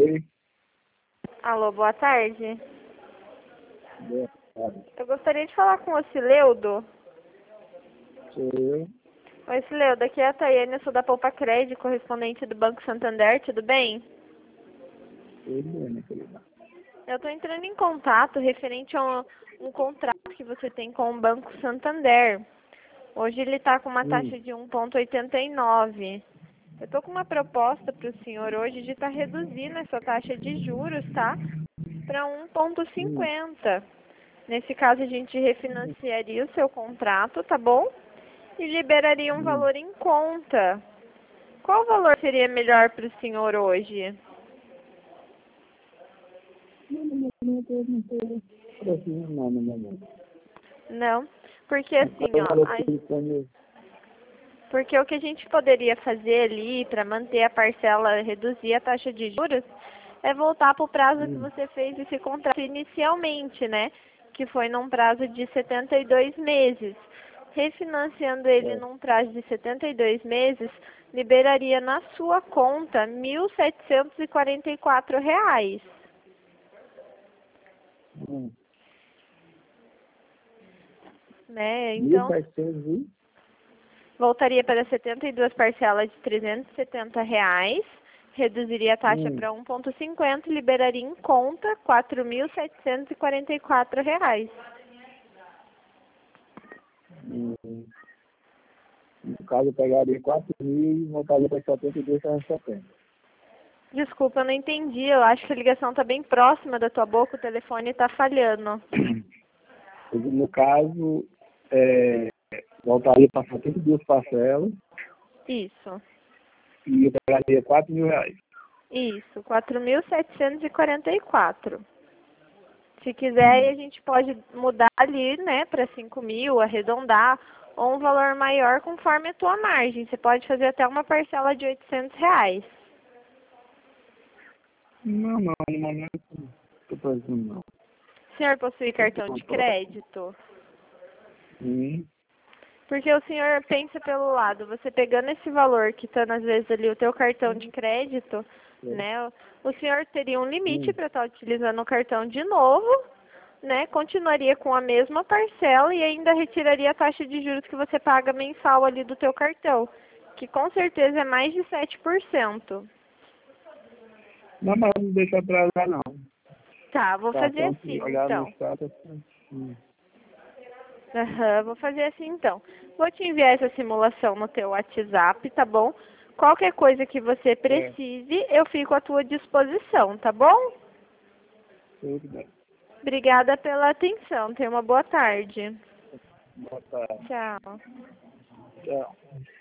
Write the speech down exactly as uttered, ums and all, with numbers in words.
Oi. Alô, boa tarde. Boa tarde. Eu gostaria de falar com o Cileudo. Sou eu. Oi, Cileudo, aqui é a Tayane, eu sou da Poupa Crédito, correspondente do Banco Santander, tudo bem? Tudo bem, minha querida. Eu estou entrando em contato referente a um, um contrato que você tem com o Banco Santander. Hoje ele está com uma Hum. taxa de um vírgula oitenta e nove. Eu estou com uma proposta para o senhor hoje de estar tá reduzindo essa taxa de juros, tá? Para um vírgula cinquenta. Nesse caso, a gente refinanciaria o seu contrato, tá bom? E liberaria um Hum. valor em conta. Qual valor seria melhor para o senhor hoje? Não, não, não estou não estou precisando não, no momento. Não, porque assim, Qual é o valor ó, que a- você dispõe? porque o que a gente poderia fazer ali para manter a parcela, reduzir a taxa de juros, é voltar para o prazo que Hum. você fez esse contrato inicialmente, né? Que foi num prazo de setenta e dois meses. Refinanciando ele É. num prazo de setenta e dois meses, liberaria na sua conta mil setecentos e quarenta e quatro reais. Hum. Né? Mil Então, setecentos e... voltaria para setenta e duas parcelas de trezentos e setenta reais, reduziria a taxa Hum. para um vírgula cinquenta e liberaria em conta quatro mil setecentos e quarenta e quatro reais. Hum. No caso, eu pegaria quatro mil e voltaria para setenta e dois reais e setenta. Desculpa, eu não entendi. Eu acho que a ligação está bem próxima da tua boca, o telefone está falhando. No caso, é, voltaria para setenta e duas parcelas Isso, e eu pegaria quatro mil reais. isso, quatro mil setecentos e quarenta e quatro. Se quiser, aí Hum. a gente pode mudar ali, né, para cinco mil, arredondar, ou um valor maior conforme a tua margem. Você pode fazer até uma parcela de oitocentos reais. Não, não, no momento não estou precisando não. O senhor possui cartão Não de tô. crédito? Hum. Porque o senhor pensa pelo lado, você pegando esse valor, quitando às vezes ali o teu cartão de crédito, né, o senhor teria um limite Hum. para estar utilizando o cartão de novo, né, continuaria com a mesma parcela e ainda retiraria a taxa de juros que você paga mensal ali do teu cartão, que com certeza é mais de sete por cento. Não, mas não deixa pra lá não. Tá, vou fazer Cartão, se assim olhar no então. status. Hum. Aham, vou fazer assim então. Vou te enviar essa simulação no teu WhatsApp, tá bom? Qualquer coisa que você É, precise, eu fico à tua disposição, tá bom? tudo bem. Obrigada pela atenção. Tenha uma boa tarde. Boa tarde. Tchau. Tchau.